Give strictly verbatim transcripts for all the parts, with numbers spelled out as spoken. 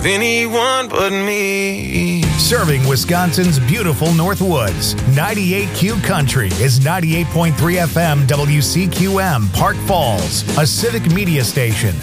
with anyone but me. Serving Wisconsin's beautiful Northwoods, ninety-eight Q Country is ninety-eight point three F M W C Q M Park Falls, a civic media station.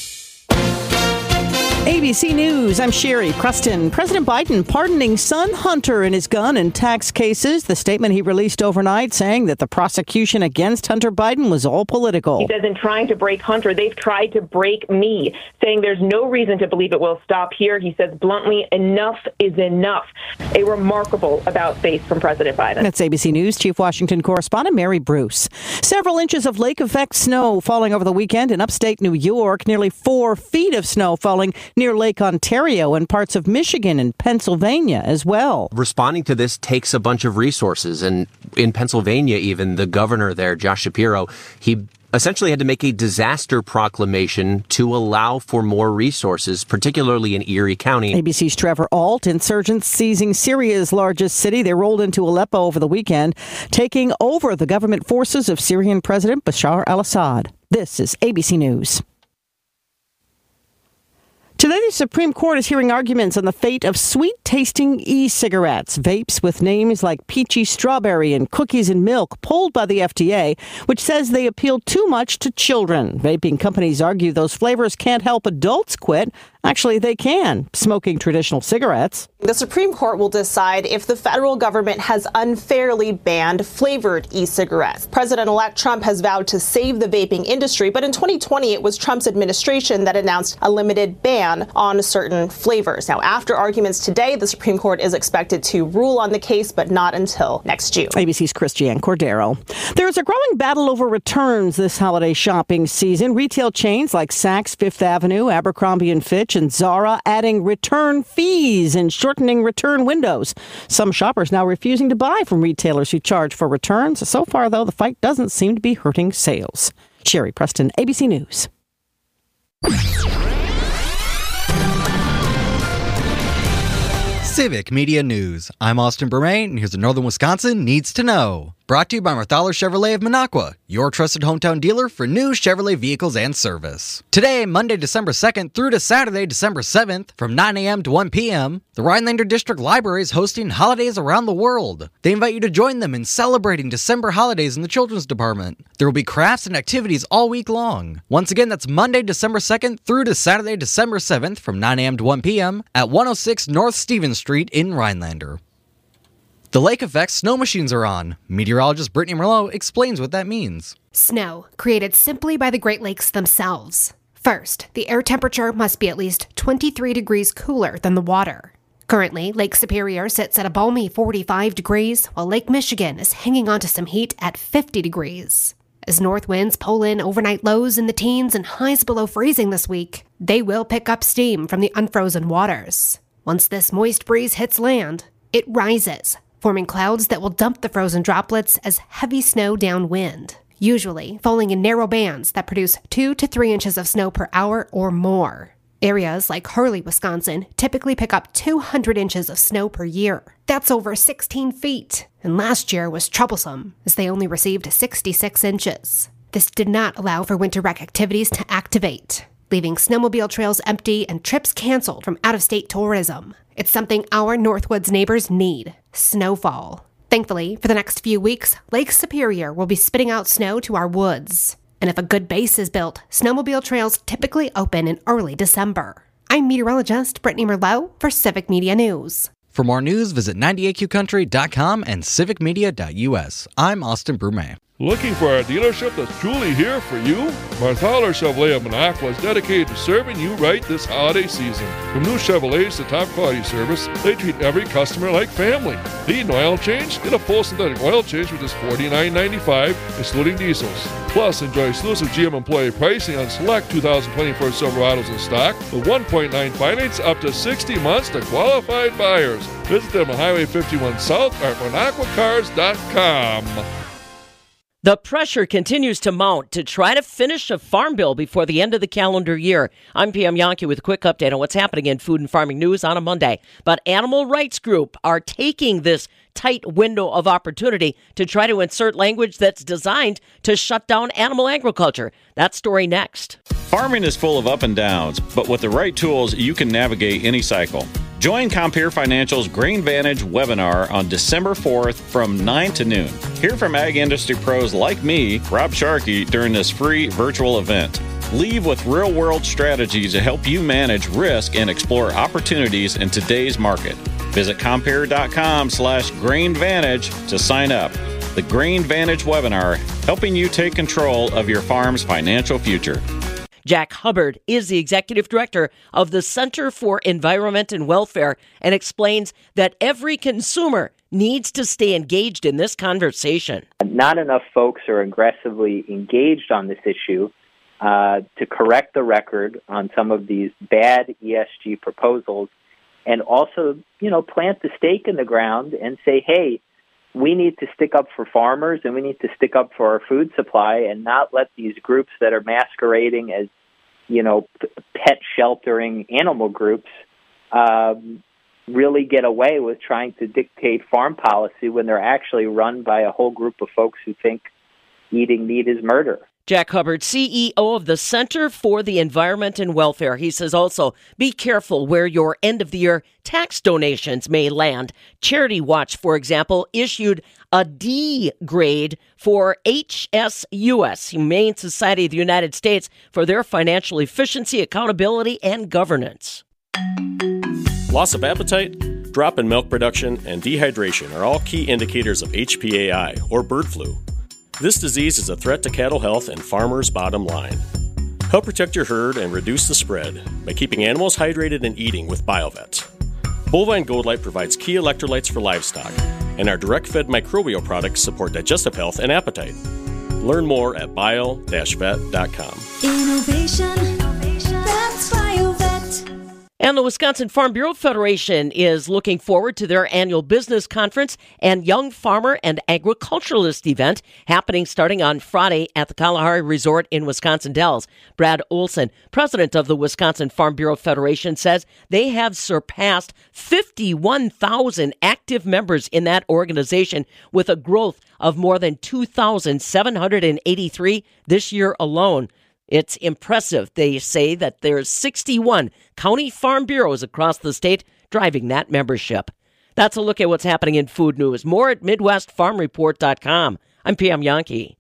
A B C News, I'm Sherry Preston. President Biden pardoning son Hunter in his gun and tax cases. The statement he released overnight saying that the prosecution against Hunter Biden was all political. He says in trying to break Hunter, they've tried to break me, saying there's no reason to believe it will stop here. He says bluntly, enough is enough. A remarkable about-face from President Biden. That's A B C News Chief Washington correspondent Mary Bruce. Several inches of lake-effect snow falling over the weekend in upstate New York. Nearly four feet of snow falling near Lake Ontario and parts of Michigan and Pennsylvania as well. Responding to this takes a bunch of resources. And in Pennsylvania, even the governor there, Josh Shapiro, he essentially had to make a disaster proclamation to allow for more resources, particularly in Erie County. A B C's Trevor Ault. Insurgents seizing Syria's largest city. They rolled into Aleppo over the weekend, taking over the government forces of Syrian President Bashar al-Assad. This is A B C News. Today, the Supreme Court is hearing arguments on the fate of sweet-tasting e-cigarettes, vapes with names like Peachy Strawberry and Cookies and Milk, pulled by the F D A, which says they appeal too much to children. Vaping companies argue those flavors can't help adults quit. Actually, they can, smoking traditional cigarettes. The Supreme Court will decide if the federal government has unfairly banned flavored e-cigarettes. President-elect Trump has vowed to save the vaping industry, but in twenty twenty, it was Trump's administration that announced a limited ban on certain flavors. Now, after arguments today, the Supreme Court is expected to rule on the case, but not until next June. A B C's Christiane Cordero. There's a growing battle over returns this holiday shopping season. Retail chains like Saks Fifth Avenue, Abercrombie and Fitch, and Zara adding return fees and shortening return windows. Some shoppers now refusing to buy from retailers who charge for returns. So far, though, the fight doesn't seem to be hurting sales. Sherry Preston, A B C News. Civic Media News. I'm Austin Bermain, and here's what Northern Wisconsin needs to know. Brought to you by Marthaler Chevrolet of Minocqua, your trusted hometown dealer for new Chevrolet vehicles and service. Today, Monday, December second through to Saturday, December seventh, from nine a.m. to one p.m., the Rhinelander District Library is hosting holidays around the world. They invite you to join them in celebrating December holidays in the children's department. There will be crafts and activities all week long. Once again, that's Monday, December second through to Saturday, December seventh, from nine a.m. to one p.m. at one oh six North Stevens Street in Rhinelander. The lake effect snow machines are on. Meteorologist Brittany Merlot explains what that means. Snow, created simply by the Great Lakes themselves. First, the air temperature must be at least twenty-three degrees cooler than the water. Currently, Lake Superior sits at a balmy forty-five degrees, while Lake Michigan is hanging on to some heat at fifty degrees. As north winds pull in overnight lows in the teens and highs below freezing this week, they will pick up steam from the unfrozen waters. Once this moist breeze hits land, it rises, forming clouds that will dump the frozen droplets as heavy snow downwind, usually falling in narrow bands that produce two to three inches of snow per hour or more. Areas like Hurley, Wisconsin, typically pick up two hundred inches of snow per year. That's over sixteen feet, and last year was troublesome, as they only received sixty-six inches. This did not allow for winter rec activities to activate, leaving snowmobile trails empty and trips canceled from out-of-state tourism. It's something our Northwoods neighbors need: snowfall. Thankfully, for the next few weeks, Lake Superior will be spitting out snow to our woods. And if a good base is built, snowmobile trails typically open in early December. I'm meteorologist Brittany Merlot for Civic Media News. For more news, visit ninety-eight Q country dot com and civic media dot u s. I'm Austin Brume. Looking for a dealership that's truly here for you? Marthaler Chevrolet of Minocqua is dedicated to serving you right this holiday season. From new Chevrolets to top quality service, they treat every customer like family. Need an oil change? Get a full synthetic oil change for just forty-nine ninety-five, excluding diesels. Plus, enjoy exclusive G M employee pricing on select two thousand twenty-four Silverados in stock with one point nine finance up to sixty months to qualified buyers. Visit them on Highway fifty-one South or at minocqua cars dot com. The pressure continues to mount to try to finish a farm bill before the end of the calendar year. I'm P M Yankee with a quick update on what's happening in food and farming news on a Monday. But animal rights group are taking this tight window of opportunity to try to insert language that's designed to shut down animal agriculture. That story next. Farming is full of up and downs, but with the right tools, you can navigate any cycle. Join Compeer Financial's Grain Vantage webinar on December fourth from nine to noon. Hear from ag industry pros like me, Rob Sharkey, during this free virtual event. Leave with real-world strategies to help you manage risk and explore opportunities in today's market. Visit Compeer.com slash Grain Vantage to sign up. The Grain Vantage webinar, helping you take control of your farm's financial future. Jack Hubbard is the executive director of the Center for Environment and Welfare and explains that every consumer needs to stay engaged in this conversation. Not enough folks are aggressively engaged on this issue uh, to correct the record on some of these bad E S G proposals, and also, you know, plant the stake in the ground and say, hey, we need to stick up for farmers and we need to stick up for our food supply and not let these groups that are masquerading as, you know, pet sheltering animal groups um, really get away with trying to dictate farm policy when they're actually run by a whole group of folks who think eating meat is murder. Jack Hubbard, C E O of the Center for the Environment and Welfare. He says also, be careful where your end-of-the-year tax donations may land. Charity Watch, for example, issued a D grade for H S U S, Humane Society of the United States, for their financial efficiency, accountability, and governance. Loss of appetite, drop in milk production, and dehydration are all key indicators of H P A I, or bird flu. This disease is a threat to cattle health and farmers' bottom line. Help protect your herd and reduce the spread by keeping animals hydrated and eating with BioVet. Bovine Gold Light provides key electrolytes for livestock, and our direct-fed microbial products support digestive health and appetite. Learn more at bio dash vet dot com. Innovation, that's BioVet. And the Wisconsin Farm Bureau Federation is looking forward to their annual business conference and Young Farmer and Agriculturalist event happening starting on Friday at the Kalahari Resort in Wisconsin Dells. Brad Olson, president of the Wisconsin Farm Bureau Federation, says they have surpassed fifty-one thousand active members in that organization, with a growth of more than two thousand seven hundred eighty-three this year alone. It's impressive. They say that there's sixty-one county farm bureaus across the state driving that membership. That's a look at what's happening in food news. More at Midwest Farm Report dot com. I'm P M Yankee.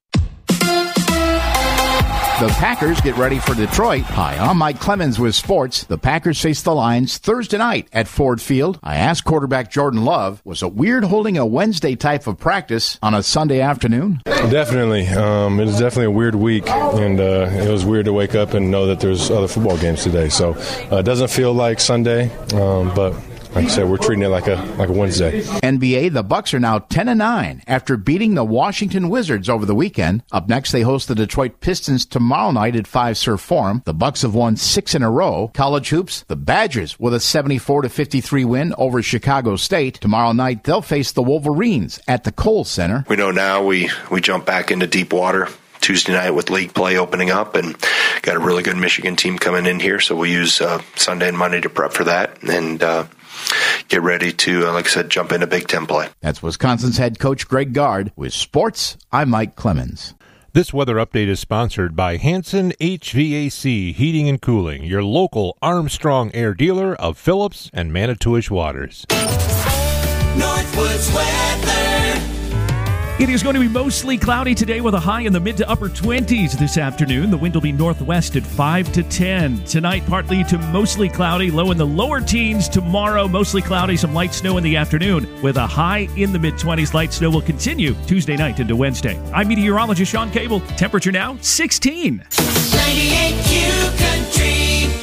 The Packers get ready for Detroit. Hi, I'm Mike Clemens with sports. The Packers face the Lions Thursday night at Ford Field. I asked quarterback Jordan Love, was it weird holding a Wednesday type of practice on a Sunday afternoon? Definitely. Um, it was definitely a weird week, and uh, it was weird to wake up and know that there's other football games today. So uh, it doesn't feel like Sunday, um, but like I said, we're treating it like a like a Wednesday. N B A, the Bucks are now ten and nine after beating the Washington Wizards over the weekend. Up next, they host the Detroit Pistons tomorrow night at Five Surf Forum. The Bucks have won six in a row. College hoops, the Badgers with a seventy-four to fifty-three win over Chicago State. Tomorrow night, they'll face the Wolverines at the Kohl Center. We know now we, we jump back into deep water Tuesday night with league play opening up, and got a really good Michigan team coming in here, so we'll use uh, Sunday and Monday to prep for that, and uh, get ready to, uh, like I said, jump into Big Ten play. That's Wisconsin's head coach Greg Gard. With sports, I'm Mike Clemens. This weather update is sponsored by Hanson H V A C Heating and Cooling, your local Armstrong Air dealer of Phillips and Manitowish Waters. Northwoods weather. It is going to be mostly cloudy today with a high in the mid to upper twenties this afternoon. The wind will be northwest at five to ten. Tonight, partly to mostly cloudy, low in the lower teens. Tomorrow, mostly cloudy, some light snow in the afternoon with a high in the mid twenties. Light snow will continue Tuesday night into Wednesday. I'm meteorologist Sean Cable. Temperature now, sixteen. ninety-eight Q Country.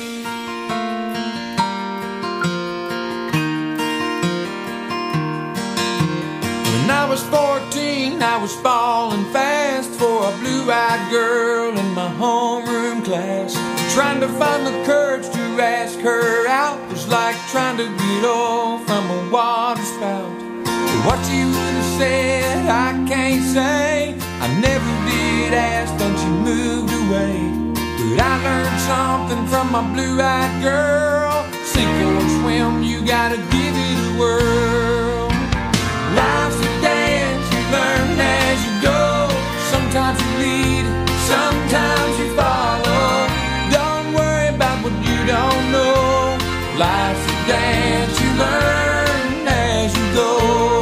When I was fourteen, I was falling fast for a blue-eyed girl in my homeroom class. Trying to find the courage to ask her out was like trying to get off from a water spout. What she would have said, I can't say, I never did ask, then she moved away. But I learned something from my blue-eyed girl. Sink or swim, you gotta give it a whirl. Life's a dance, you learn as you go. Sometimes you lead, sometimes you follow. Don't worry about what you don't know. Life's a dance, you learn as you go.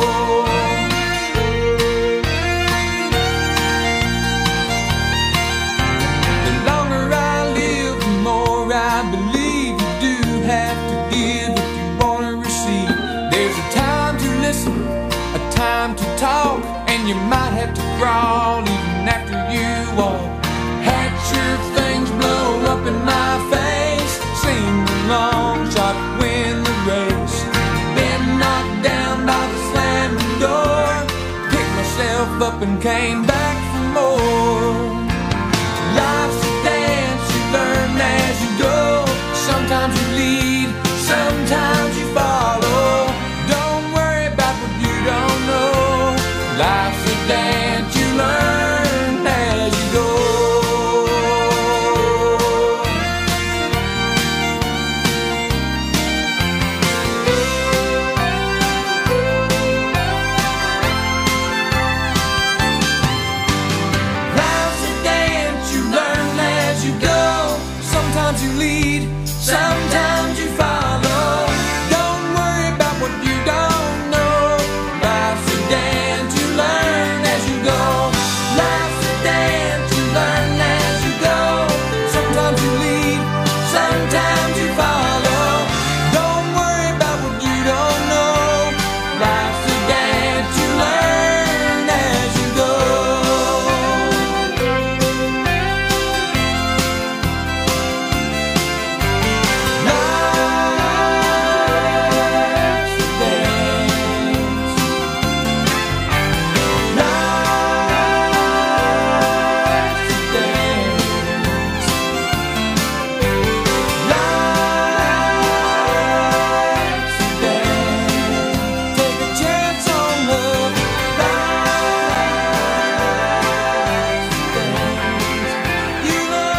The longer I live, the more I believe you do have to give if you want to receive. There's a time to listen, a time to talk, and you might have to crawl even after you walk. Had sure things blow up in my face, seemed a long shot to win the race. Been knocked down by the slamming door, picked myself up and came back for more. Life's a dance, you learn as you go. Sometimes you lead, sometimes you follow. Don't worry about what you don't know. Life's a dance, you learn as you go. Life's a dance, you learn as you go. Sometimes you lead, sometimes you follow. Don't worry about what you don't know. Life's a dance, you learn as you go. Life's a dance, you learn as you go. Sometimes you lead, sometimes you follow. Don't worry about what you don't know. Life's a dance, you learn as you go. Take a chance on love. Life's a dance. You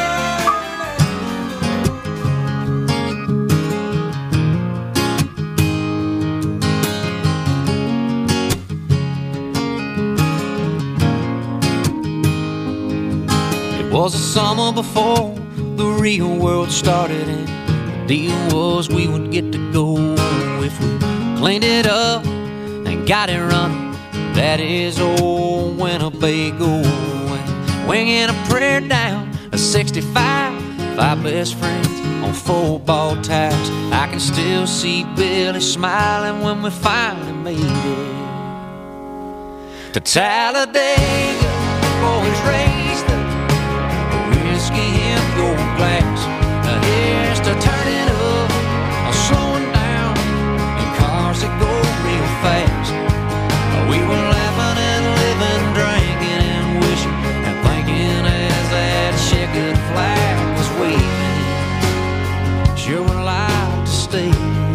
It was the summer before the real world started, and the deal was we would get to go if we cleaned it up and got it running. That is old Winnebago, and winging a prayer down a sixty-five, five best friends on football tires. I can still see Billy smiling when we finally made it to Talladega. Boys raised the whiskey in your glass. Now here's to turning up or slowing down in cars that go real fast. We were laughing and living, drinking and wishing and thinking as that checkered flag was waving. Sure would like to stay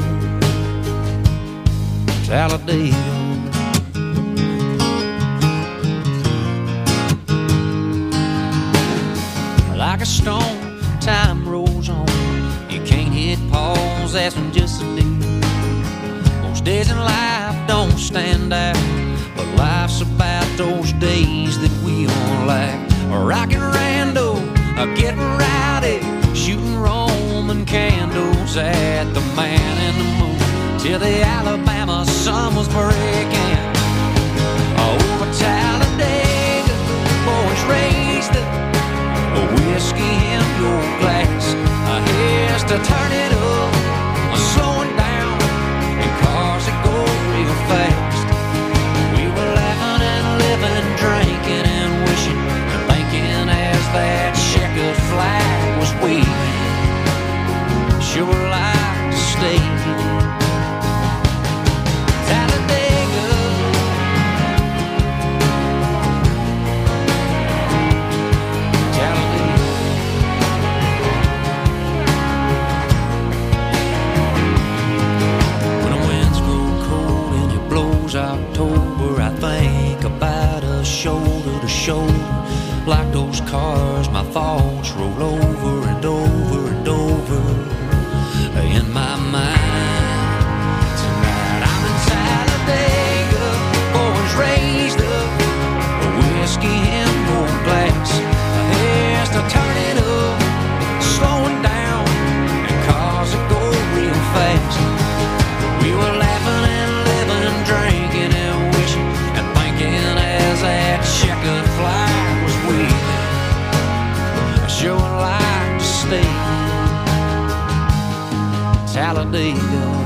in Talladega. Like a stone, time rolls on. You can't hit pause, that's when just a day. Most days in life don't stand out, but life's about those days that we all like. Rockin' rando, getting rowdy, shooting Roman candles at the man in the moon till the Alabama sun was breaking. Over Talladega, boys raised up a whiskey in your glass. Here's to turn it up or slowing down in cars that go real fast. We were laughing and living, drinking and wishing and thinking as that checkered flag was waving. Sure like to stay Talladega. Talladega. Talladega.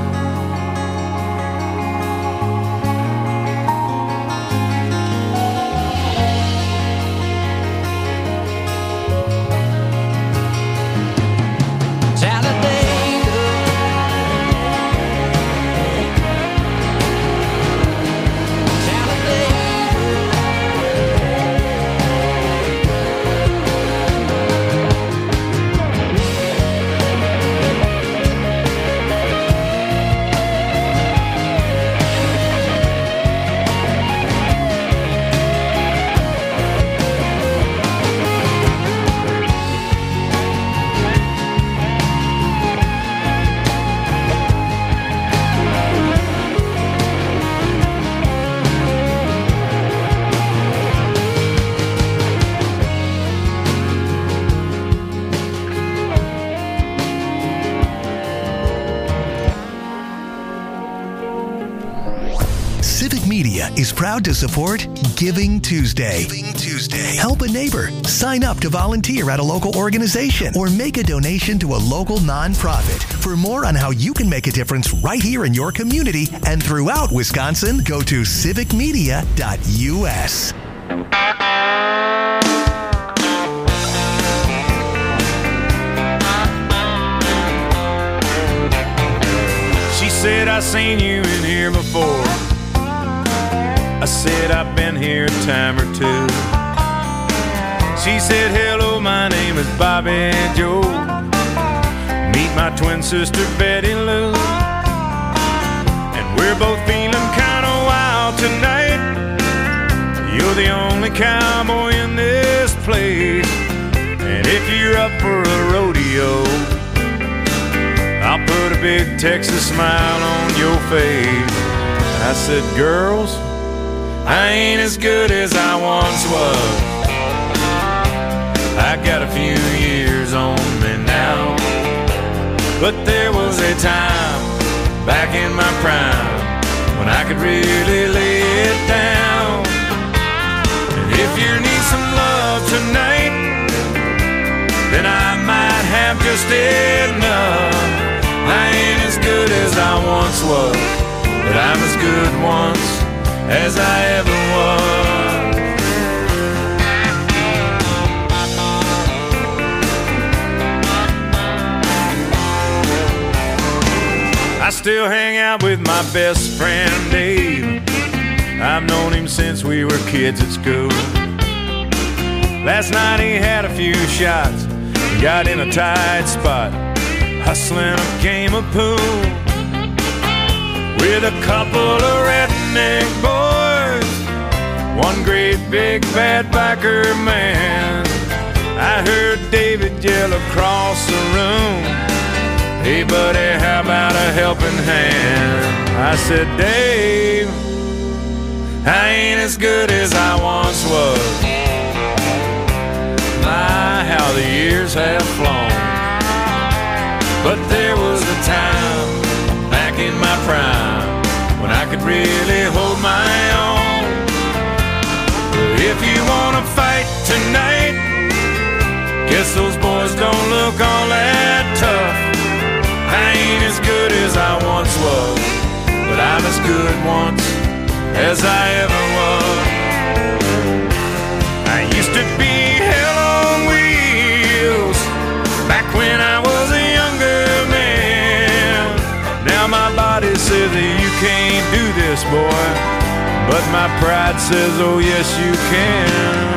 Is proud to support Giving Tuesday. Giving Tuesday. Help a neighbor. Sign up to volunteer at a local organization or make a donation to a local nonprofit. For more on how you can make a difference right here in your community and throughout Wisconsin, go to civic media dot U S. She said, I seen you in here before. I said, I've been here a time or two. She said, hello, my name is Bobby Joe. Meet my twin sister, Betty Lou. And we're both feeling kind of wild tonight. You're the only cowboy in this place. And if you're up for a rodeo, I'll put a big Texas smile on your face. I said, girls, I ain't as good as I once was. I got a few years on me now. But there was a time back in my prime when I could really lay it down. And if you need some love tonight, then I might have just enough. I ain't as good as I once was, but I'm as good once as I ever was. I still hang out with my best friend Dave. I've known him since we were kids at school. Last night he had a few shots and got in a tight spot, hustling a game of pool with a couple of redneck boys, one great big bad biker man. I heard David yell across the room, hey buddy, how about a helping hand? I said, Dave, I ain't as good as I once was. My, how the years have flown. But there was a time back in my prime when I could really hold my own. If you wanna fight tonight, guess those boys don't look all that tough. I ain't as good as I once was, but I'm as good once as I ever was. I used to be hell on wheels back when I was a younger man. Now my body says that you can't do this, boy, but my pride says, oh yes you can.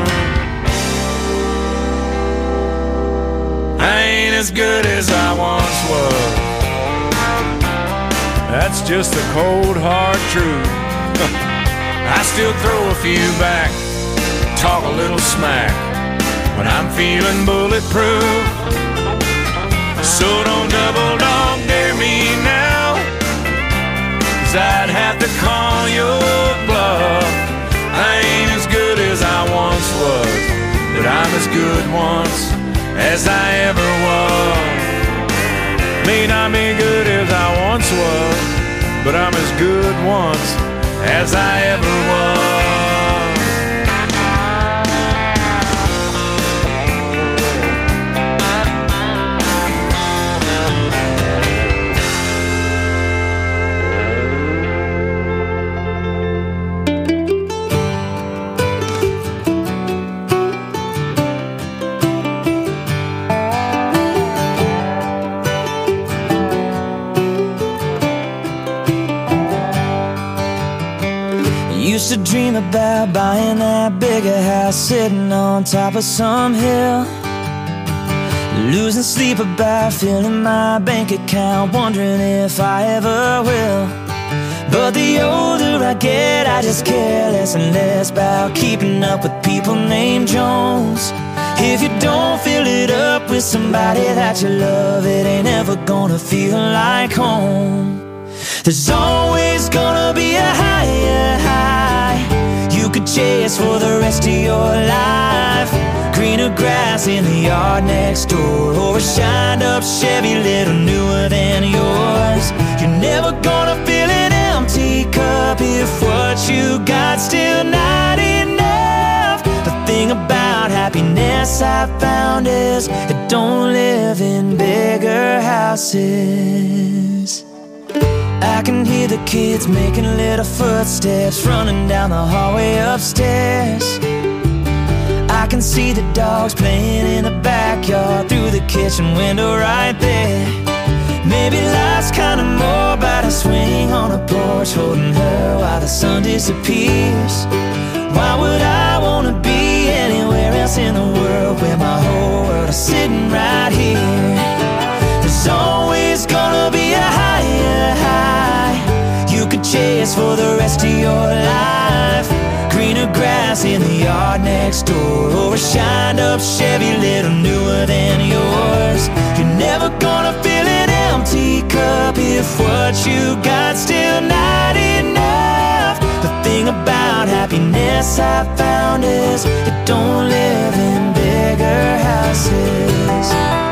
I ain't as good as I once was. That's just the cold hard truth. I still throw a few back, talk a little smack when I'm feeling bulletproof. So don't double dog dare me now, 'cause I'd have to call your bluff. I ain't as good as I once was, but I'm as good once as I ever was. May not be good as I once was, but I'm as good once as I ever was. Used to dream about buying that bigger house, sitting on top of some hill. Losing sleep about filling my bank account, wondering if I ever will. But the older I get, I just care less and less about keeping up with people named Jones. If you don't fill it up with somebody that you love, it ain't ever gonna feel like home. There's always gonna be a higher high you could chase for the rest of your life. Greener grass in the yard next door, or a shined up Chevy little newer than yours. You're never gonna fill an empty cup if what you got still not enough. The thing about happiness I found is it don't live in bigger houses. I can hear the kids making little footsteps running down the hallway upstairs. I can see the dogs playing in the backyard through the kitchen window right there. Maybe life's kinda more about a swing on a porch, holding her while the sun disappears. Why would I wanna be anywhere else in the world where my whole world is sitting right here? There's always gonna be a higher high you could chase for the rest of your life. Greener grass in the yard next door, or a shined up Chevy little newer than yours. You're never gonna fill an empty cup if what you got still not enough. The thing about happiness I found is it don't live in bigger houses.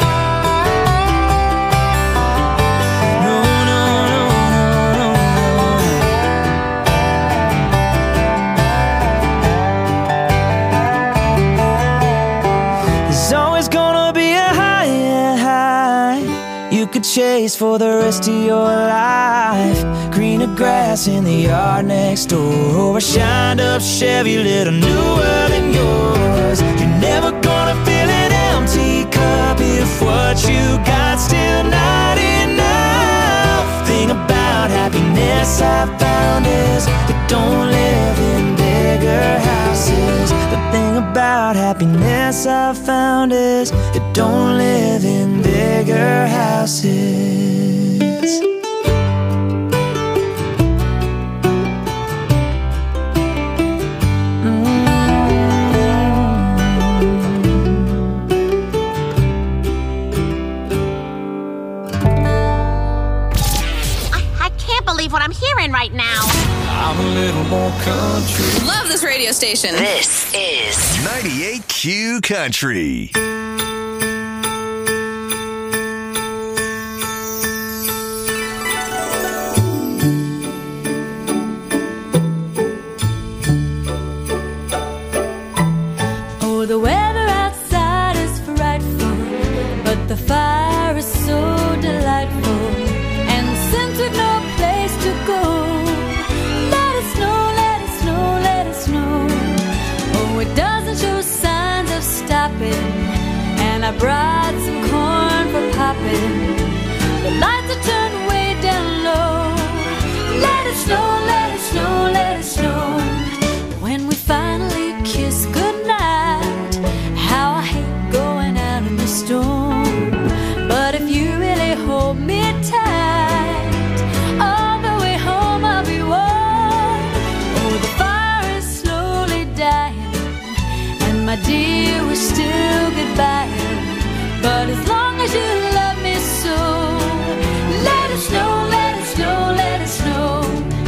Could chase for the rest of your life. Greener grass in the yard next door, or a shined up Chevy little newer than yours. You're never gonna fill an empty cup if what you got still not enough. Thing about happiness I found is it don't live in bigger houses. The thing about happiness I found is it don't live in bigger houses. What I'm hearing right now. I'm a little more country. Love this radio station. This is ninety-eight Q Country. Oh, the weather outside is frightful, but the fire is so delightful. And since we've no place to go, let it snow, let it snow, let it snow. Oh, it doesn't show signs of stopping, and I brought some corn for popping. The lights are turned way down low. Let it snow, let it snow, let it snow. When we finally kiss goodnight, how I hate going out in the storm. But if you really hold me tight, all the way home I'll be warm. Oh, the fire is slowly dying, and my dear, we're still goodbye. But as long as you love me so, let it snow, let it snow, let it snow.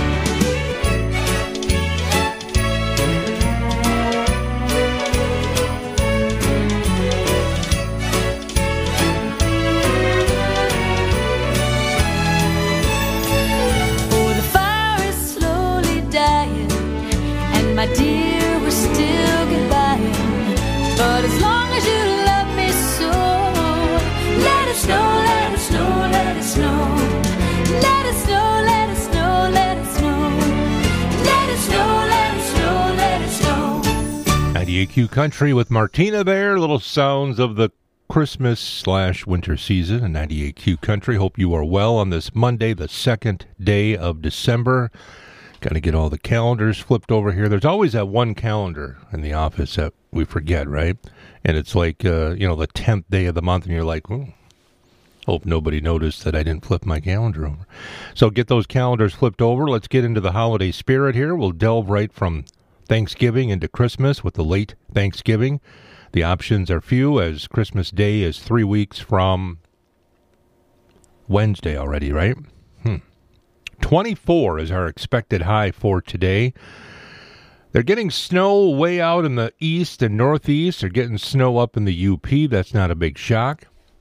My dear, we're still goodbye. But as long as you love me so, let it snow, let it snow, let it snow. Let it snow, let it snow, let it snow. Let it snow, let it snow, let it snow. ninety-eight Q Country with Martina there. Little sounds of the Christmas slash winter season in ninety-eight Q Country. Hope you are well on this Monday, the second day of December. Got to get all the calendars flipped over here. There's always that one calendar in the office that we forget, right? And it's like, uh, you know, the tenth day of the month, and you're like, oh, hope nobody noticed that I didn't flip my calendar over. So get those calendars flipped over. Let's get into the holiday spirit here. We'll delve right from Thanksgiving into Christmas with the late Thanksgiving. The options are few, as Christmas Day is three weeks from Wednesday already, right? Hmm. twenty-four is our expected high for today. They're getting snow way out in the east and northeast. They're getting snow up in the U P. That's not a big shock.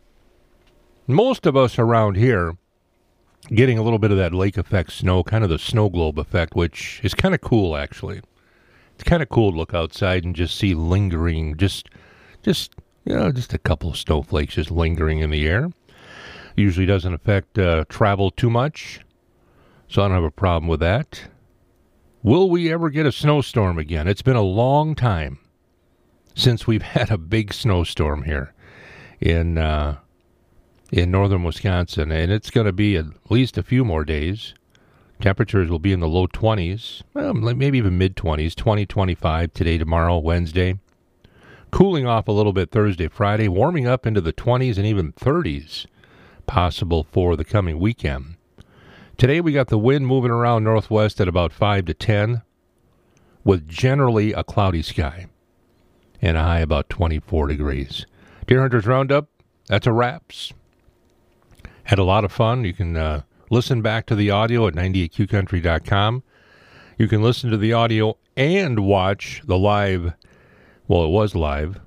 Most of us around here getting a little bit of that lake effect snow, kind of the snow globe effect, which is kind of cool, actually. It's kind of cool to look outside and just see lingering, just, just, you know, just a couple of snowflakes just lingering in the air. Usually doesn't affect uh, travel too much, so I don't have a problem with that. Will we ever get a snowstorm again? It's been a long time since we've had a big snowstorm here in uh, in northern Wisconsin, and it's going to be at least a few more days. Temperatures will be in the low twenties, well, maybe even mid-twenties, twenty, twenty-five today, tomorrow, Wednesday. Cooling off a little bit Thursday, Friday, warming up into the twenties and even thirties possible for the coming weekend. Today we got the wind moving around northwest at about five to ten with generally a cloudy sky and a high about twenty-four degrees. Deer Hunters Roundup, that's a wraps. Had a lot of fun. You can uh, listen back to the audio at ninety-eight Q country dot com. You can listen to the audio and watch the live, well, it was live,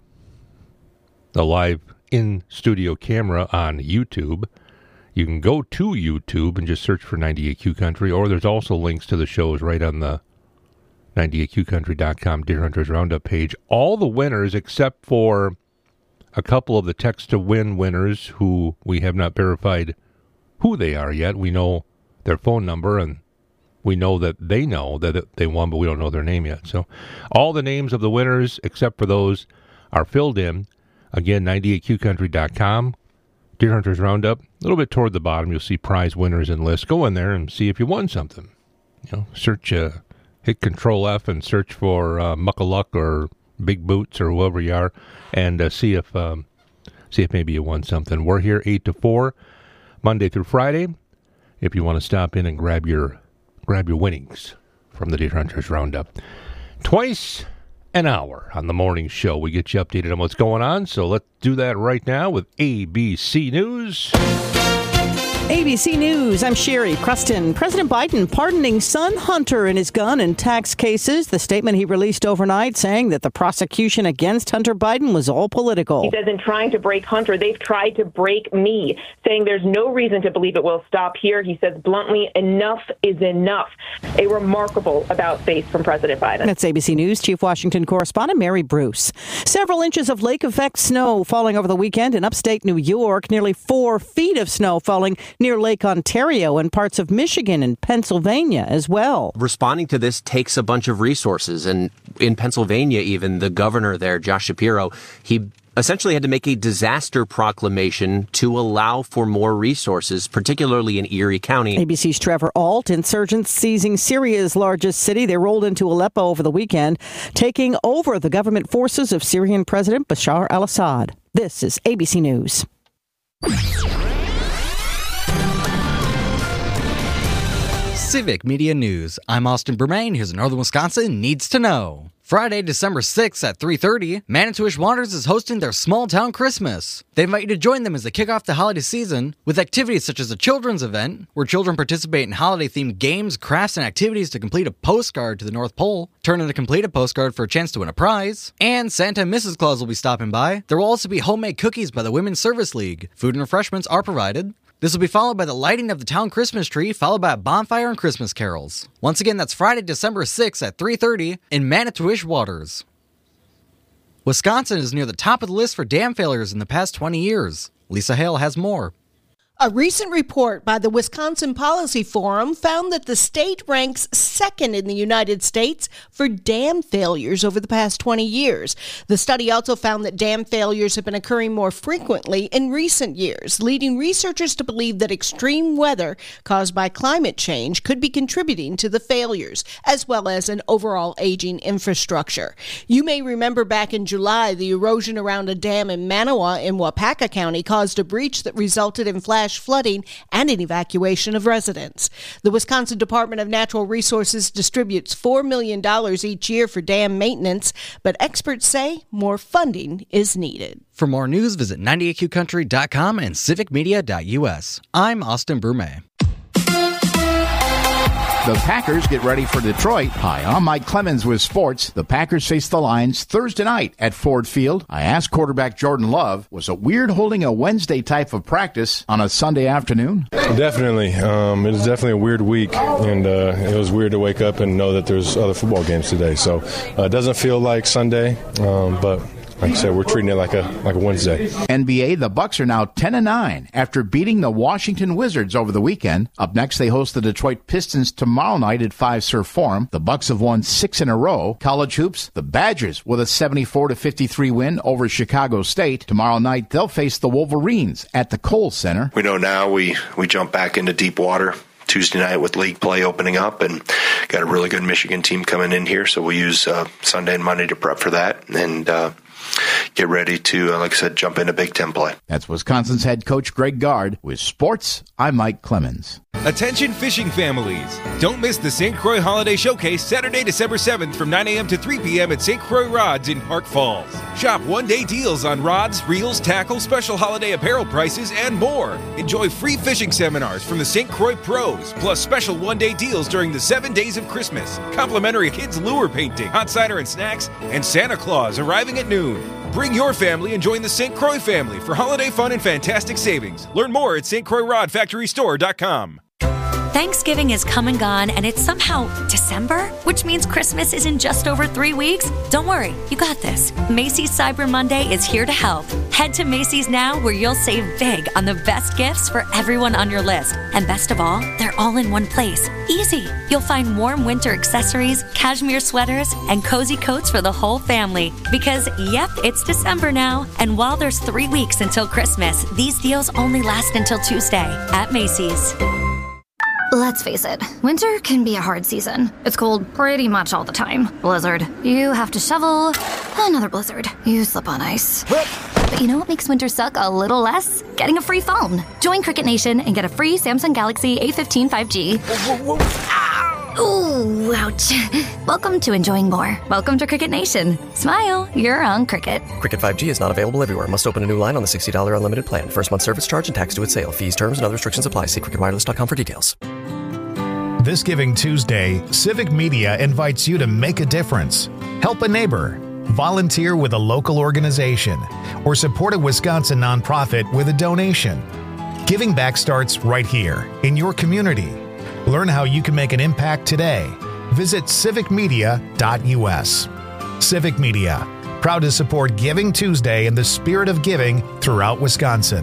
the live in-studio camera on YouTube. You can go to YouTube and just search for ninety-eight Q Country, or there's also links to the shows right on the ninety-eight Q country dot com Deer Hunters Roundup page. All the winners, except for a couple of the text-to-win winners who we have not verified who they are yet. We know their phone number, and we know that they know that they won, but we don't know their name yet. So all the names of the winners, except for those, are filled in. Again, ninety-eight Q country dot com, Deer Hunters Roundup. A little bit toward the bottom, you'll see prize winners and lists. Go in there and see if you won something. You know, search, uh, hit Control F and search for uh, Muckaluck or Big Boots or whoever you are, and uh, see if um, see if maybe you won something. We're here eight to four, Monday through Friday. If you want to stop in and grab your grab your winnings from the Deer Hunters Roundup, twice an hour on the morning show, we get you updated on what's going on. So let's do that right now with A B C News. A B C News, I'm Sherry Preston. President Biden pardoning son Hunter in his gun and tax cases. The statement he released overnight saying that the prosecution against Hunter Biden was all political. He says in trying to break Hunter, they've tried to break me, saying there's no reason to believe it will stop here. He says bluntly, enough is enough. A remarkable about-face from President Biden. That's A B C News Chief Washington correspondent Mary Bruce. Several inches of lake effect snow falling over the weekend in upstate New York. Nearly four feet of snow falling near Lake Ontario and parts of Michigan and Pennsylvania as well. Responding to this takes a bunch of resources. And in Pennsylvania, even the governor there, Josh Shapiro, he essentially had to make a disaster proclamation to allow for more resources, particularly in Erie County. A B C's Trevor Ault. Insurgents seizing Syria's largest city. They rolled into Aleppo over the weekend, taking over the government forces of Syrian President Bashar al-Assad. This is A B C News. Civic Media News. I'm Austin Bermain. Here's what Northern Wisconsin needs to know. Friday, December sixth at three thirty, Manitowish Waters is hosting their Small Town Christmas. They invite you to join them as they kick off the holiday season with activities such as a children's event, where children participate in holiday-themed games, crafts, and activities to complete a postcard to the North Pole, turn in a completed postcard for a chance to win a prize, and Santa and Missus Claus will be stopping by. There will also be homemade cookies by the Women's Service League. Food and refreshments are provided. This will be followed by the lighting of the town Christmas tree, followed by a bonfire and Christmas carols. Once again, that's Friday, December sixth at three thirty in Manitowish Waters. Wisconsin is near the top of the list for dam failures in the past twenty years. Lisa Hale has more. A recent report by the Wisconsin Policy Forum found that the state ranks second in the United States for dam failures over the past twenty years. The study also found that dam failures have been occurring more frequently in recent years, leading researchers to believe that extreme weather caused by climate change could be contributing to the failures, as well as an overall aging infrastructure. You may remember back in July, the erosion around a dam in Manawa in Wapaka County caused a breach that resulted in flash flooding and an evacuation of residents. The Wisconsin Department of Natural Resources distributes four million dollars each year for dam maintenance, but experts say more funding is needed. For more news, visit ninety-eight Q country dot com and civic media dot U S. I'm Austin Brumet. The Packers get ready for Detroit. Hi, I'm Mike Clemens with sports. The Packers face the Lions Thursday night at Ford Field. I asked quarterback Jordan Love, was it weird holding a Wednesday type of practice on a Sunday afternoon? Definitely. Um, it was definitely a weird week, and uh, it was weird to wake up and know that there's other football games today. So uh, it doesn't feel like Sunday, um, but like I said, we're treating it like a like a Wednesday. N B A, the Bucks are now ten and nine after beating the Washington Wizards over the weekend. Up next, they host the Detroit Pistons tomorrow night at Five Surf Forum. The Bucks have won six in a row. College hoops, the Badgers with a seventy-four to fifty-three win over Chicago State. Tomorrow night, they'll face the Wolverines at the Kohl Center. We know now we, we jump back into deep water Tuesday night with league play opening up, and got a really good Michigan team coming in here, so we'll use uh, Sunday and Monday to prep for that, and uh, get ready to, uh, like I said, jump into Big Ten play. That's Wisconsin's head coach Greg Gard. With sports, I'm Mike Clemens. Attention fishing families. Don't miss the Saint Croix Holiday Showcase Saturday, December seventh from nine a.m. to three p.m. at Saint Croix Rods in Park Falls. Shop one-day deals on rods, reels, tackle, special holiday apparel prices, and more. Enjoy free fishing seminars from the Saint Croix pros, plus special one-day deals during the seven days of Christmas. Complimentary kids lure painting, hot cider and snacks, and Santa Claus arriving at noon. Bring your family and join the Saint Croix family for holiday fun and fantastic savings. Learn more at S T Croix Rod Factory Store dot com. Thanksgiving is come and gone, and it's somehow December, which means Christmas is in just over three weeks. Don't worry, you got this. Macy's Cyber Monday is here to help. Head to Macy's now, where you'll save big on the best gifts for everyone on your list. And best of all, they're all in one place. Easy. You'll find warm winter accessories, cashmere sweaters, and cozy coats for the whole family. Because, yep, it's December now. And while there's three weeks until Christmas, these deals only last until Tuesday at Macy's. Let's face it, winter can be a hard season. It's cold pretty much all the time. Blizzard. You have to shovel. Another blizzard. You slip on ice. But you know what makes winter suck a little less? Getting a free phone. Join Cricket Nation and get a free Samsung Galaxy A fifteen five G. Ooh, ouch. Welcome to enjoying more. Welcome to Cricket Nation. Smile, you're on Cricket. Cricket five G is not available everywhere. Must open a new line on the sixty dollars unlimited plan. First month service charge and tax due at sale. Fees, terms, and other restrictions apply. See cricket wireless dot com for details. This Giving Tuesday, Civic Media invites you to make a difference. Help a neighbor, volunteer with a local organization, or support a Wisconsin nonprofit with a donation. Giving back starts right here, in your community. Learn how you can make an impact today. Visit civic media dot U S. Civic Media, proud to support Giving Tuesday in the spirit of giving throughout Wisconsin.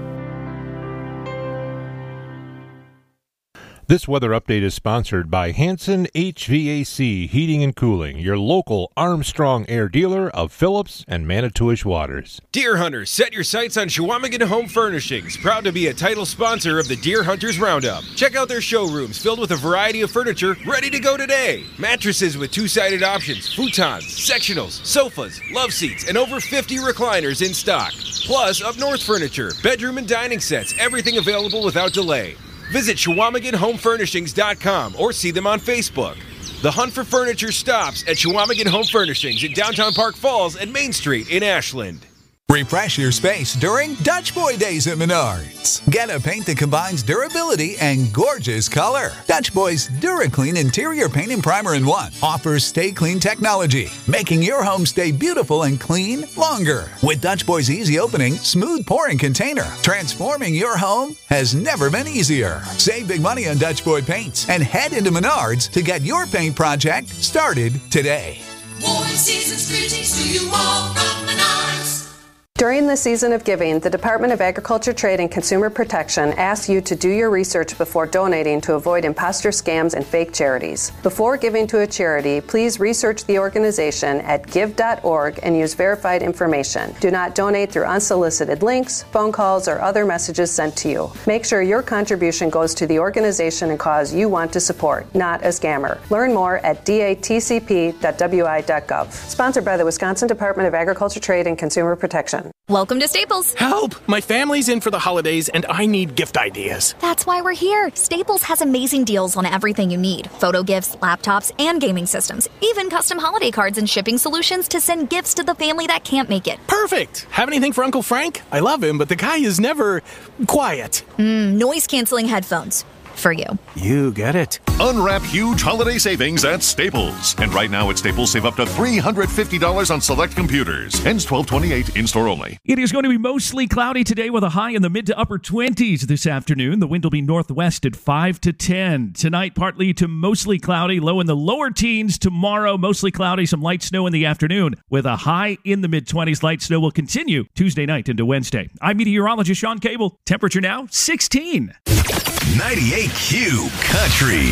This weather update is sponsored by Hanson H V A C Heating and Cooling, your local Armstrong Air dealer of Phillips and Manitowish Waters. Deer hunters, set your sights on Chequamegon Home Furnishings, proud to be a title sponsor of the Deer Hunters Roundup. Check out their showrooms filled with a variety of furniture ready to go today. Mattresses with two-sided options, futons, sectionals, sofas, love seats, and over fifty recliners in stock. Plus, up north furniture, bedroom and dining sets, everything available without delay. Visit Chequamegon Home Furnishings dot com or see them on Facebook. The hunt for furniture stops at Chequamegon Home Furnishings in downtown Park Falls and Main Street in Ashland. Refresh your space during Dutch Boy Days at Menards. Get a paint that combines durability and gorgeous color. Dutch Boy's DuraClean Interior Paint and Primer in One offers Stay Clean technology, making your home stay beautiful and clean longer. With Dutch Boy's easy opening, smooth pouring container, transforming your home has never been easier. Save big money on Dutch Boy paints and head into Menards to get your paint project started today. Warm season's greetings to you all from Menards. During the season of giving, the Department of Agriculture, Trade, and Consumer Protection asks you to do your research before donating to avoid imposter scams and fake charities. Before giving to a charity, please research the organization at give dot org and use verified information. Do not donate through unsolicited links, phone calls, or other messages sent to you. Make sure your contribution goes to the organization and cause you want to support, not a scammer. Learn more at d a t c p dot w i dot gov. Sponsored by the Wisconsin Department of Agriculture, Trade, and Consumer Protection. Welcome to Staples. Help! My family's in for the holidays and I need gift ideas. That's why we're here. Staples has amazing deals on everything you need. Photo gifts, laptops, and gaming systems. Even custom holiday cards and shipping solutions to send gifts to the family that can't make it. Perfect! Have anything for Uncle Frank? I love him, but the guy is never quiet. Mm, noise-canceling headphones. For you. You get it. Unwrap huge holiday savings at Staples. And right now at Staples, save up to three hundred fifty dollars on select computers. Ends twelve twenty-eight, in-store only. It is going to be mostly cloudy today with a high in the mid to upper twenties this afternoon. The wind will be northwest at five to ten. Tonight, partly to mostly cloudy, low in the lower teens. Tomorrow, mostly cloudy, some light snow in the afternoon with a high in the mid-twenties. Light snow will continue Tuesday night into Wednesday. I'm meteorologist Sean Cable. Temperature now, sixteen. ninety-eight Q Country.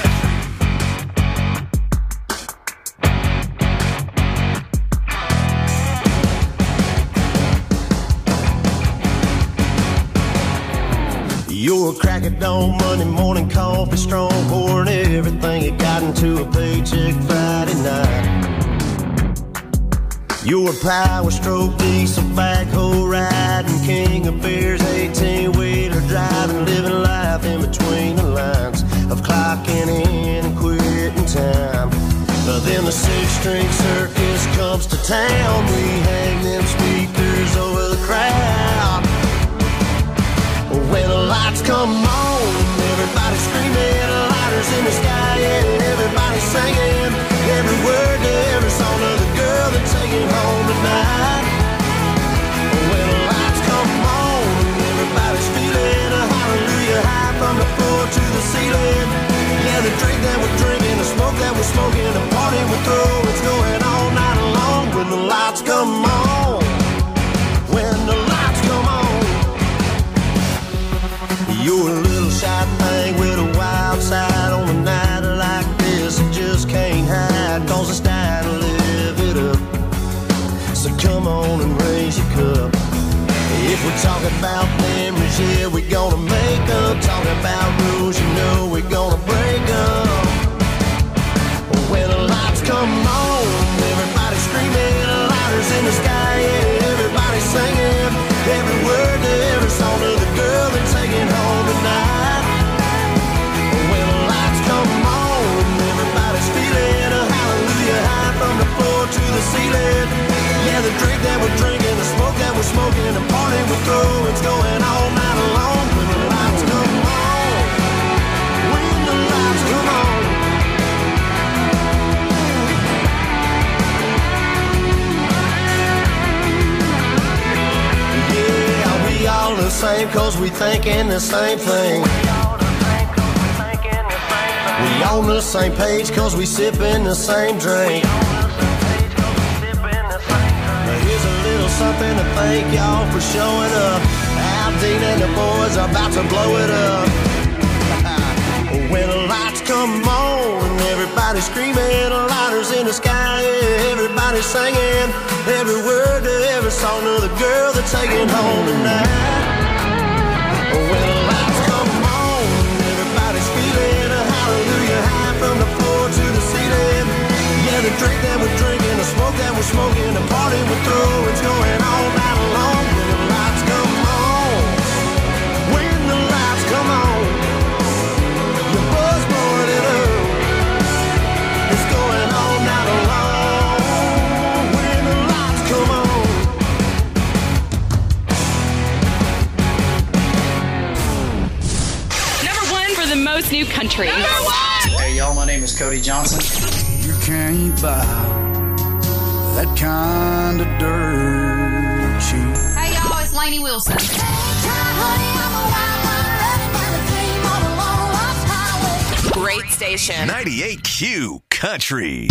You're a crack at dawn, Monday morning coffee, strong, pouring everything you got into a paycheck Friday night. You're a power stroke, diesel backhoe riding, king of beers, eighteen-wheeler driving, living life in between the lines of clocking in and quitting time. But then the six-string circus comes to town, we hang them speakers over the crowd. When the lights come on, everybody's screaming, lighters in the sky, and everybody's singing every word to every song of the girl they're taking home tonight. When the lights come on, everybody's feeling a hallelujah high from the floor to the ceiling. Yeah, the drink that we're drinking, the smoke that we're smoking, the party we're throwing, it's going all night long. When the lights come on, when the lights come on. You're a little shy thing with a wild side on a night like this. You just can't hide, cause it's time to live it up. So come on and raise your cup. If we're talking about memories, yeah, we're gonna make them. Talking about rules, you know we're gonna break them. When the lights come on, everybody's screaming, lighters in the sky, yeah, everybody's singing every word to every song of the girl they're taking home tonight. When the lights come on, everybody's feeling a hallelujah high from the floor to the ceiling. Yeah, the drink that we're drinking, the smoke that we're smoking, the party we're throwing, it's going all night long. When the lights come on, when the lights come on. We all the same cause we thinking the same thing. We on the same page cause we sipping the same drink. Now here's a little something to thank y'all for showing up. Aldine and the boys are about to blow it up. When the lights come on, everybody's screaming, lighters in the sky, yeah, everybody's singing every word to every song of the girl they're taking home tonight. When the lights come on, everybody's feeling a hallelujah high from the floor to the ceiling. Yeah, the drink that we're drinking, the smoke that we're smoking, the party we're throwing, it's going all night long. When the lights come on, when the lights come on, your buzz more than up, it's going all night long. When the lights come on. Number one for the most new country. Number one! Hey y'all, my name is Cody Johnson. You can't buy that kind of dirt cheap. Hey y'all, it's Lainey Wilson. Great station. ninety-eight Q Country.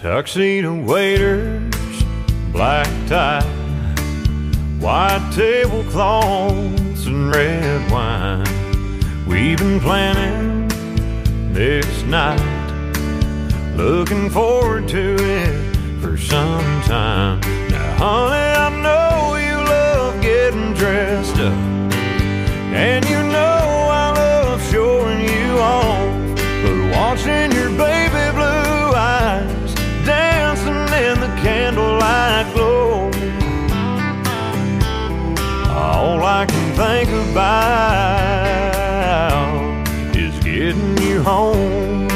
tuxedo waiters, black tie, white tablecloths and red wine. We've been planning this night, looking forward to it for some time. Now, honey, I know you love getting dressed up, and you know I love showing you off. But watching your baby blue eyes dancing in the candlelight glow, all I can think about is getting you home.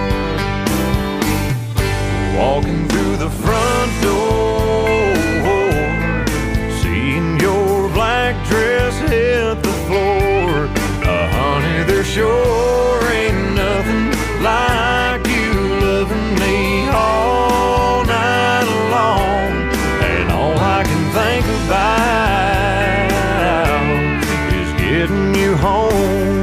Walking through the front door, seeing your black dress hit the floor. Uh, honey, there sure ain't nothing like you loving me all night long. And all I can think about is getting you home.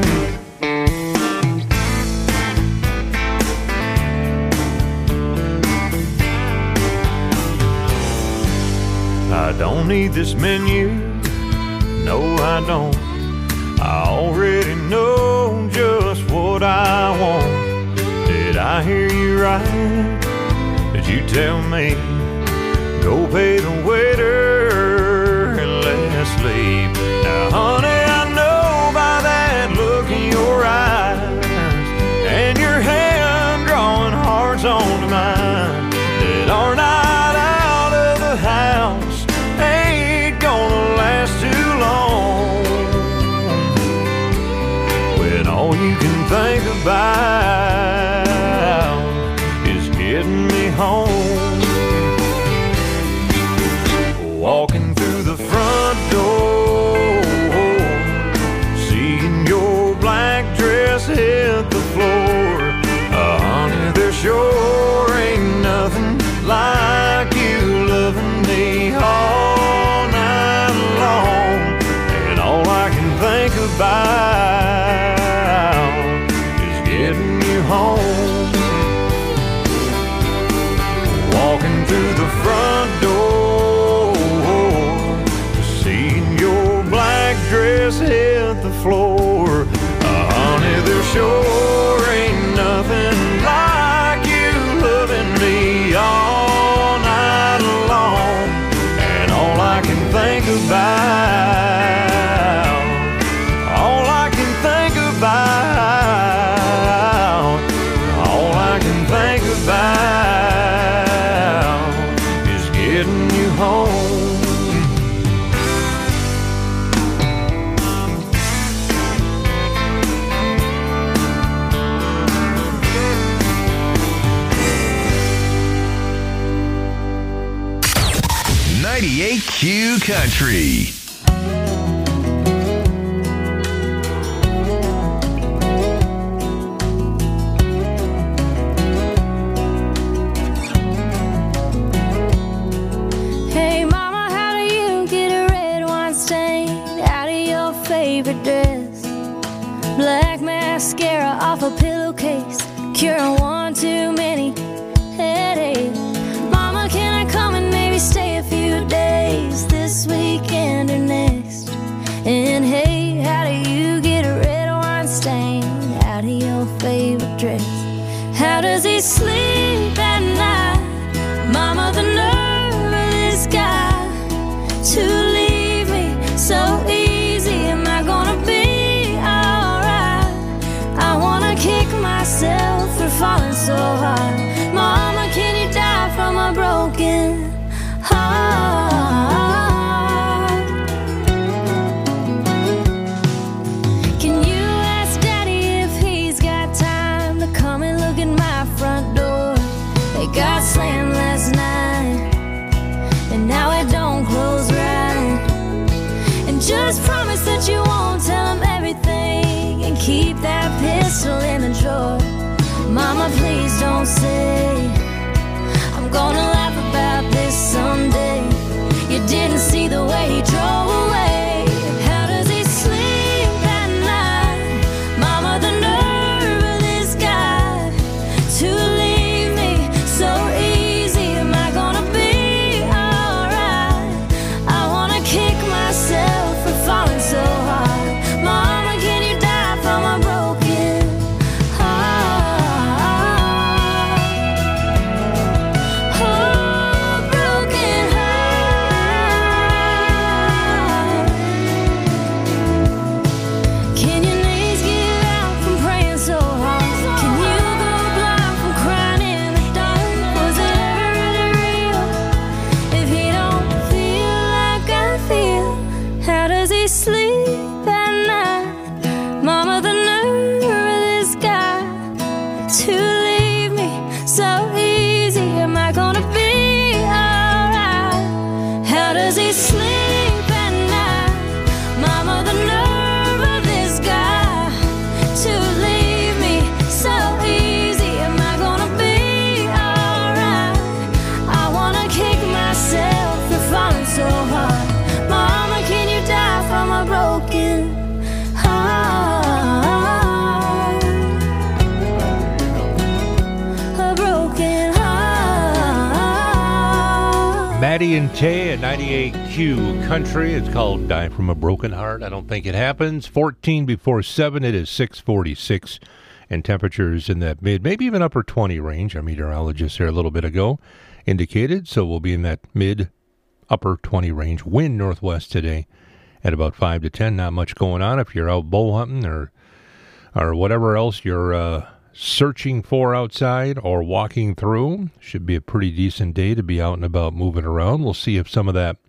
I don't need this menu, no I don't. I already know just what I want. Did I hear you right? Did you tell me, go pay the waiter and let's leave? Now honey, I know by that look in your eyes and your hand drawing hearts onto mine, that our night out of the house ain't gonna last too long, when all you can think about is getting me home. Walking through the front door, seeing your black dress hit the floor. Uh, honey, there sure ain't nothing like you loving me all night long. And all I can think about is getting you home. Walking through the front door, seeing your black dress hit the floor. Uh, honey, there sure ain't nothing like you loving me all night long. And all I can think about, all I can think about, all I can think about is getting you home. ninety-eight Q Country. Hey mama, how do you get a red wine stain out of your favorite dress? Black mascara off a pillowcase, curing one too many headaches. Mama, can I come and maybe stay a few days this weekend or next? And hey, how do you get a red wine stain out of your favorite dress? How does he sleep at night? Mama, the nerve of this guy to leave me so easy. Am I gonna be alright? I wanna kick myself for falling so hard. Mama, can you die from a broken heart? Can you ask Daddy if he's got time to come and look at my front door? They got slammed last night, and now it don't close right. And just promise that you won't tell him everything, and keep that pistol in the drawer. Mama, please don't say I'm gonna laugh about this someday. You didn't see the way he drove away. How does he sleep at night? Mama, the nerve of this guy to leave me so easy. does he sleep at night? Mama, the nerve of this guy to leave me so easy. Am I gonna be alright? I wanna kick myself for falling so hard. Mama, can you die from a broken heart? A broken heart. Maddie and Tay at ninety-eight Q Country. It's called Die from a Broken Heart. I don't think it happens. fourteen before seven. It is six forty-six. And temperatures in that mid, maybe even upper twenty range. Our meteorologist here a little bit ago indicated. So we'll be in that mid, upper twenty range. Wind northwest today at about five to ten. Not much going on if you're out bow hunting or or whatever else you're uh, searching for outside or walking through. Should be a pretty decent day to be out and about moving around. We'll see if some of that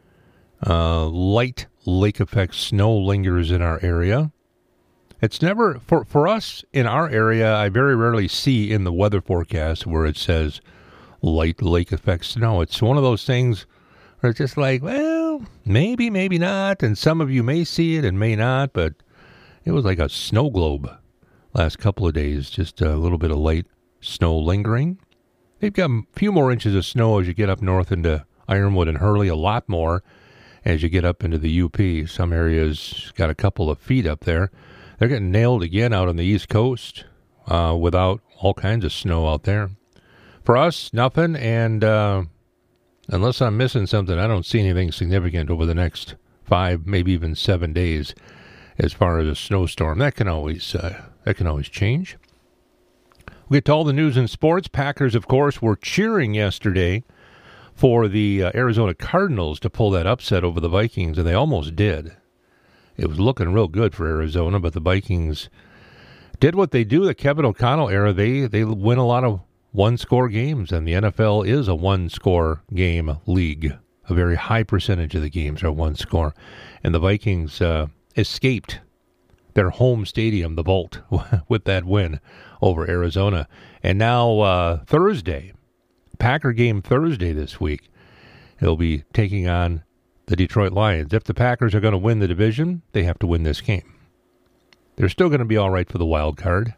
uh, light lake effect snow lingers in our area. It's never, for, for us in our area, I very rarely see in the weather forecast where it says light lake effect snow. It's one of those things where it's just like, well, maybe, maybe not. And some of you may see it and may not, but it was like a snow globe last couple of days. Just a little bit of light snow lingering. They've got a few more inches of snow as you get up north into Ironwood and Hurley, a lot more as you get up into the U P. Some areas got a couple of feet up there. They're getting nailed again out on the East Coast uh, without all kinds of snow out there. For us, nothing, and uh, unless I'm missing something, I don't see anything significant over the next five, maybe even seven days as far as a snowstorm. That can always uh, that can always change. We get to all the news and sports. Packers, of course, were cheering yesterday for the uh, Arizona Cardinals to pull that upset over the Vikings, and they almost did. It was looking real good for Arizona, but the Vikings did what they do. The Kevin O'Connell era, they they win a lot of one-score games, and the N F L is a one-score game league. A very high percentage of the games are one-score. And the Vikings uh, escaped their home stadium, the Vault, with that win over Arizona. And now uh, Thursday, Packer game Thursday this week, they'll be taking on the Detroit Lions. If the Packers are going to win the division, they have to win this game. They're still going to be all right for the wild card.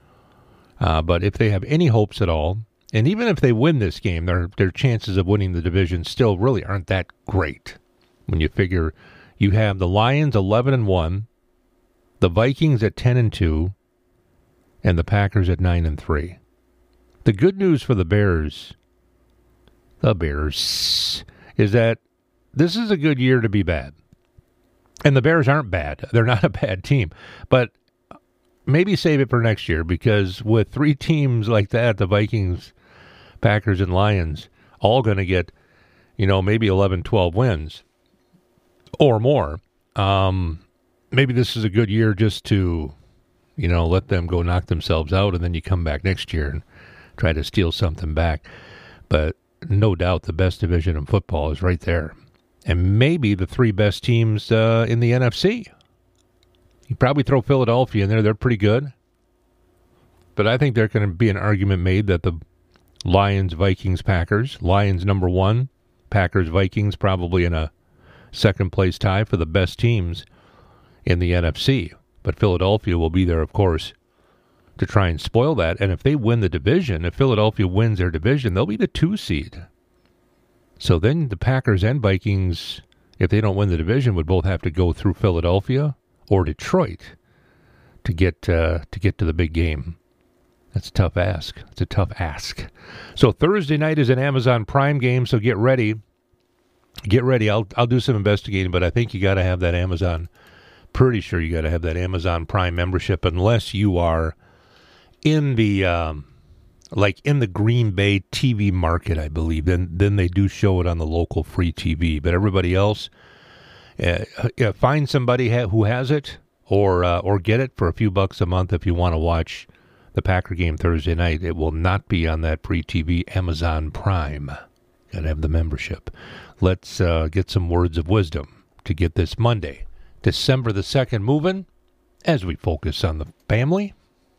Uh, but if they have any hopes at all, and even if they win this game, their their chances of winning the division still really aren't that great. When you figure you have the Lions eleven and one, the Vikings at ten and two, and the Packers at nine and three. The good news for the Bears, the Bears, is that this is a good year to be bad. And the Bears aren't bad. They're not a bad team. But maybe save it for next year, because with three teams like that, the Vikings, Packers, and Lions, all going to get, you know, maybe eleven, twelve wins or more. Um, maybe this is a good year just to, you know, let them go knock themselves out, and then you come back next year and try to steal something back. But no doubt the best division in football is right there. And maybe the three best teams uh, in the N F C. You probably throw Philadelphia in there. They're pretty good. But I think there's going to be an argument made that the Lions, Vikings, Packers, Lions number one, Packers, Vikings probably in a second-place tie for the best teams in the N F C. But Philadelphia will be there, of course, to try and spoil that. And if they win the division, if Philadelphia wins their division, they'll be the two seed. So then the Packers and Vikings, if they don't win the division, would both have to go through Philadelphia or Detroit to get uh, to get to the big game. That's a tough ask. It's a tough ask. So Thursday night is an Amazon Prime game, so get ready. Get ready. I'll I'll do some investigating, but I think you got to have that Amazon. Pretty sure you got to have that Amazon Prime membership, unless you are in the um, like in the Green Bay T V market, I believe. Then then they do show it on the local free T V. But everybody else, uh, yeah, find somebody ha- who has it, or uh, or get it for a few bucks a month if you want to watch the Packer game Thursday night. It will not be on that free T V Amazon Prime. Got to have the membership. Let's uh, get some words of wisdom to get this Monday, December the second, moving as we focus on the family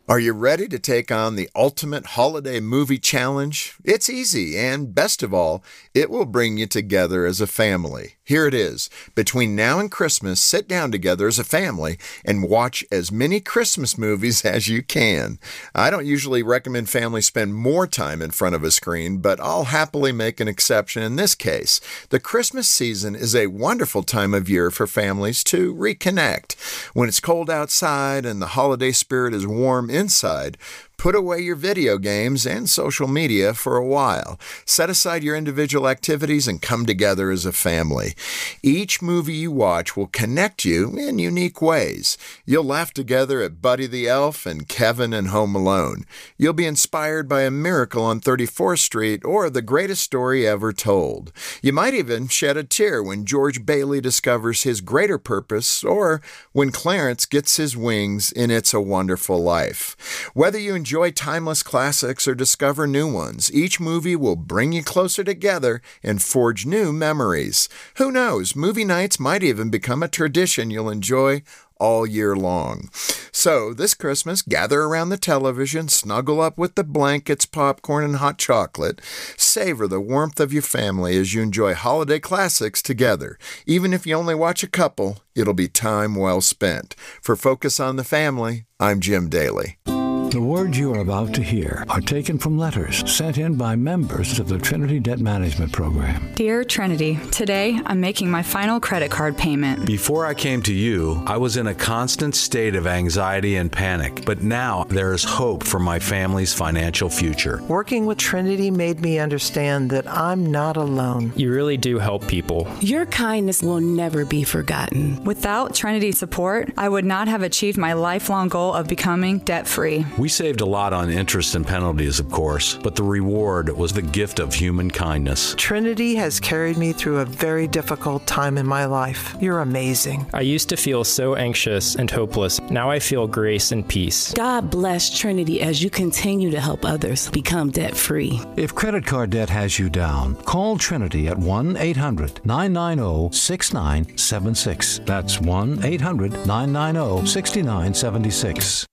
Are you ready to take on the ultimate holiday movie challenge? It's easy, and best of all, it will bring you together as a family. Here it is. Between now and Christmas, sit down together as a family and watch as many Christmas movies as you can. I don't usually recommend families spend more time in front of a screen, but I'll happily make an exception in this case. The Christmas season is a wonderful time of year for families to reconnect. When it's cold outside and the holiday spirit is warm inside, put away your video games and social media for a while. Set aside your individual activities and come together as a family. Each movie you watch will connect you in unique ways. You'll laugh together at Buddy the Elf and Kevin in Home Alone. You'll be inspired by A Miracle on thirty-fourth Street or The Greatest Story Ever Told. You might even shed a tear when George Bailey discovers his greater purpose or when Clarence gets his wings in It's a Wonderful Life. Whether you enjoy Enjoy timeless classics or discover new ones, each movie will bring you closer together and forge new memories. Who knows, movie nights might even become a tradition you'll enjoy all year long. So, this Christmas, gather around the television, snuggle up with the blankets, popcorn, and hot chocolate. Savor the warmth of your family as you enjoy holiday classics together. Even if you only watch a couple, it'll be time well spent. For Focus on the Family, I'm Jim Daly. The words you are about to hear are taken from letters sent in by members of the Trinity Debt Management Program. Dear Trinity, today I'm making my final credit card payment. Before I came to you, I was in a constant state of anxiety and panic, but now there is hope for my family's financial future. Working with Trinity made me understand that I'm not alone. You really do help people. Your kindness will never be forgotten. Without Trinity's support, I would not have achieved my lifelong goal of becoming debt-free. We saved a lot on interest and penalties, of course, but the reward was the gift of human kindness. Trinity has carried me through a very difficult time in my life. You're amazing. I used to feel so anxious and hopeless. Now I feel grace and peace. God bless Trinity as you continue to help others become debt-free. If credit card debt has you down, call Trinity at one eight hundred nine nine zero six nine seven six. That's one eight hundred nine nine zero six nine seven six.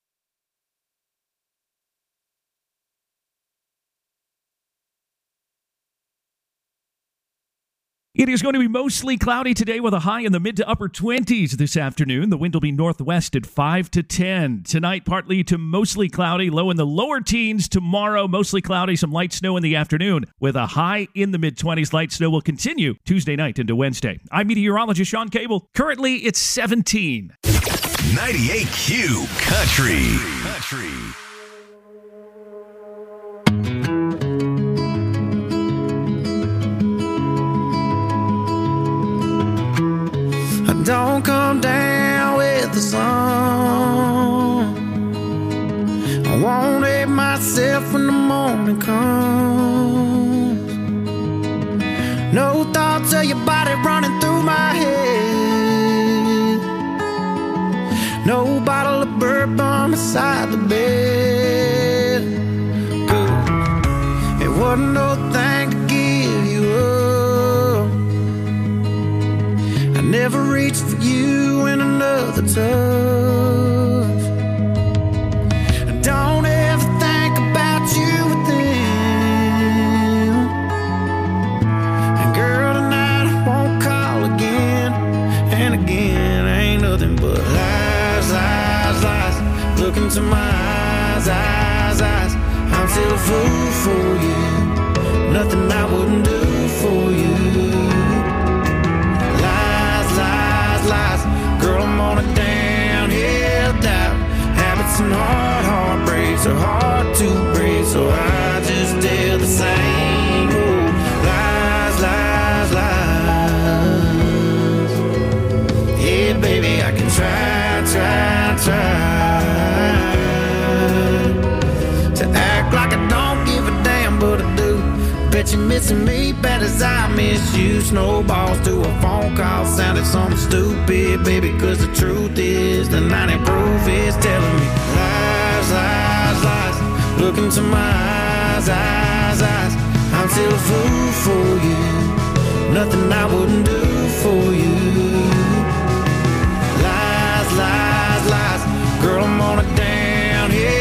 It is going to be mostly cloudy today with a high in the mid to upper twenties this afternoon. The wind will be northwest at five to ten. Tonight, partly to mostly cloudy, low in the lower teens. Tomorrow, mostly cloudy, some light snow in the afternoon with a high in the mid-twenties. Light snow will continue Tuesday night into Wednesday. I'm meteorologist Sean Cable. Currently, it's seventeen. ninety-eight Q Country. Country. Don't come down with the sun. I won't hate myself when the morning comes. No thoughts of your body running through my head. No bottle of bourbon beside the bed. Good. It wasn't no thing to give you up. Never reached for you in another touch. Don't ever think about you with them. And girl, tonight I won't call again. And again, ain't nothing but lies, lies, lies. Look into my eyes, eyes, eyes. I'm still a fool for you. Nothing I wouldn't do for you. Lies. Girl, I'm on a downhill dive. Habits and hard heartbreaks are hard to break, so I just tell the same old lies, lies, lies. Yeah, baby, I can try, try, try to act like I don't give a damn, but I do. Bet you're missing me bad as I miss you. Snowballs to a phone call sounded something stupid, baby, cause the truth is the ninety proof is telling me lies, lies, lies. Look into my eyes, eyes, eyes. I'm still a fool for you. Nothing I wouldn't do for you. Lies, lies, lies. Girl, I'm on a downhill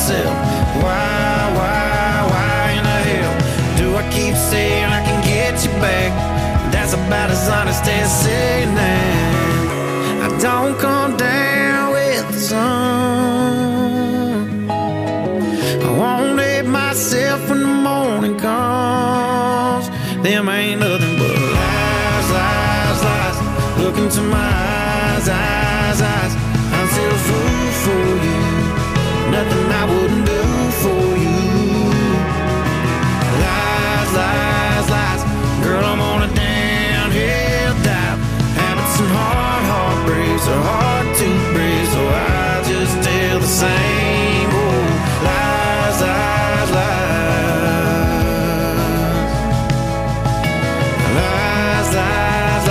myself, why, why, why in the hell do I keep saying I can get you back? That's about as honest as saying that I don't come down with the sun. I won't let myself when the morning comes. Them ain't nothing but lies, lies, lies. Look into my eyes, eyes, eyes. I'm still a fool for you. Nothing I wouldn't do for you. Lies, lies, lies. Girl, I'm on a downhill dive. Habits and hard heartbreaks are hard to break, so I just tell the same old lies, lies, lies. Lies, lies,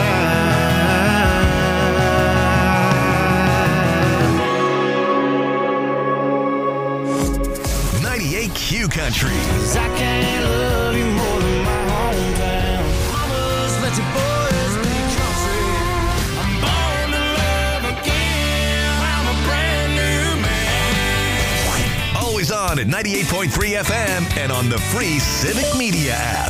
lies. ninety-eight Q Country. I can't love you more than my hometown. Mamas, let your boys be country. I'm born to love again. I'm a brand new man. Always on at ninety-eight point three F M and on the free Civic Media app.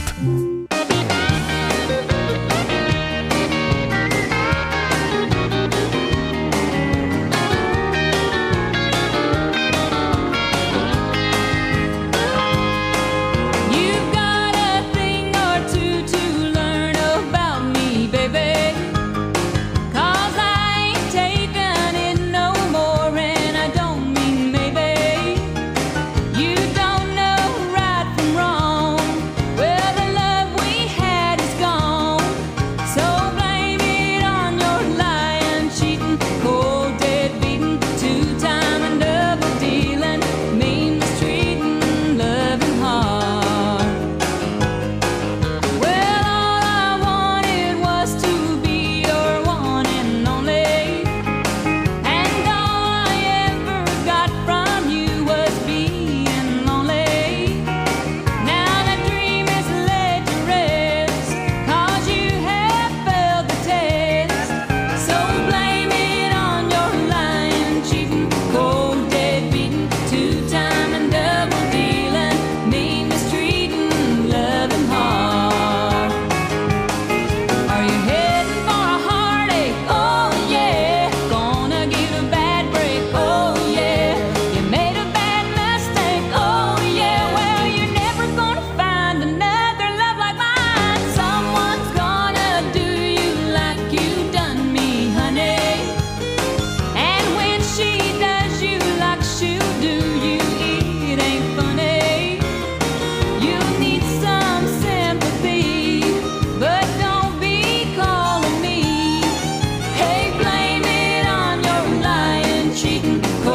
Cheating.